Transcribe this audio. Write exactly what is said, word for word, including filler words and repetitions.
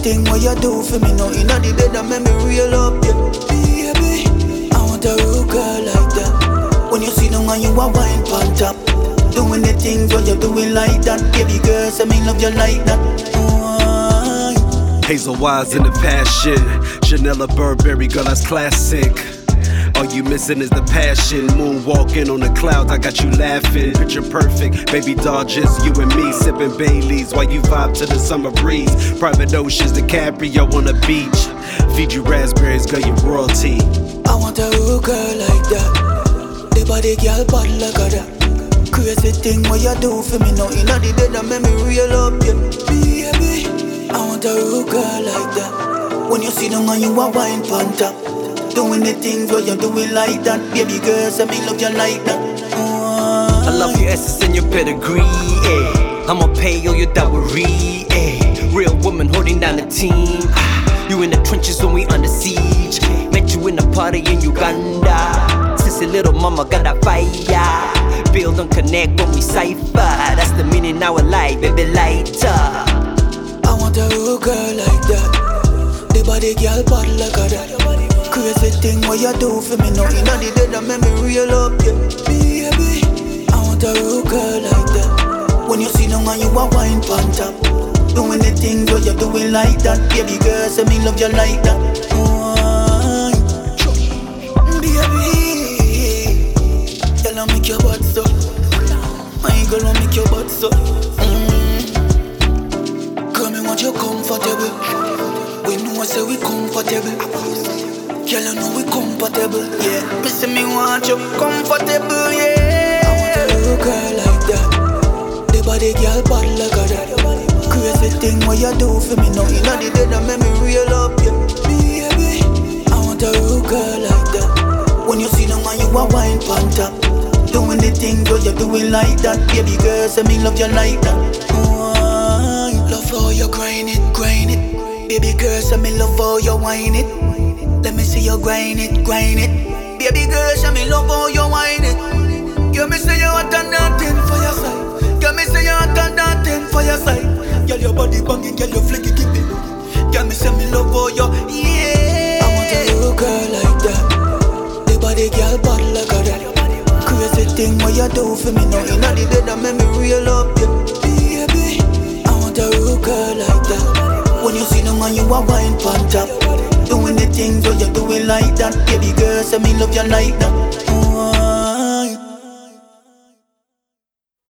thing what you do for me now. Inna the bed and make me real up, yeah. Baby, I want a real girl like that. When you see them and you a wine pon top, doing the things what you doing like that. Baby girl, say me love you like that. Oh, Hazel Wise in the passion, Chanel Burberry, girl that's classic. All you missing is the passion. Moonwalking on the clouds, I got you laughing. Picture perfect, baby doll, just you and me. Sipping Baileys while you vibe to the summer breeze. Private oceans, DiCaprio on the beach. Feed you raspberries, girl, you royalty. I want a real girl like that. The body girl bad like that. Crazy thing what you do for me now. Inna the bed and make me real up, yeah. Baby, I want a real girl like that. When you see them and you a wine pon top, doing the things what you doing like that. Baby girl, say me love you like that. Oh, I love your essence and your pedigree, eh. I'ma pay all your dowry, eh. Real woman holding down the team. You in the trenches when we under siege. Met you in a party in Uganda. Sissy little mama got that fire. Build and connect when we cipher. That's the meaning our life, baby lighter. I want a real girl like that. The body girl bad like that. Crazy thing what you do for me now. Inna the bed and make me real up, yeah. Baby, I want a real girl like that. When you see them and you a wine pon top, doing the things what you doing like that. Baby girl, say me love you like that. Oh, baby, girl, I make your butt so. My girl, I make your butt so. Mm. Girl, me want you comfortable. We know I say we comfortable. Girl, you know we compatible, yeah. Me say me want you comfortable, yeah. I want a real girl like that. The body girl bad like that. Crazy thing what you do for me now. Inna the bed and make me real up, yeah. Baby, I want a real girl like that. When you see them and you a wine pon top, doing the things what you doing like that. Baby girl, say me love you like that. Oh, love how you grind it, grind it. Baby girl, say me love how you whine it. Let me see you grind it, grind it. Baby girl, show me love how you whine it. Girl, me say you hot and nothing for your side. Girl, me say you hot and nothing for your side. Girl, your body banging, girl, you flicky keep it. Girl, me say me love how you, yeah. I want a real girl like that. The body girl bad like that. Crazy thing what you do for me now. Inna the bed and make me real up, yeah. Baby, I want a real girl like that. When you see them and you a wine pon top, doing the things what you doing like that. Baby girl, say me love you like that.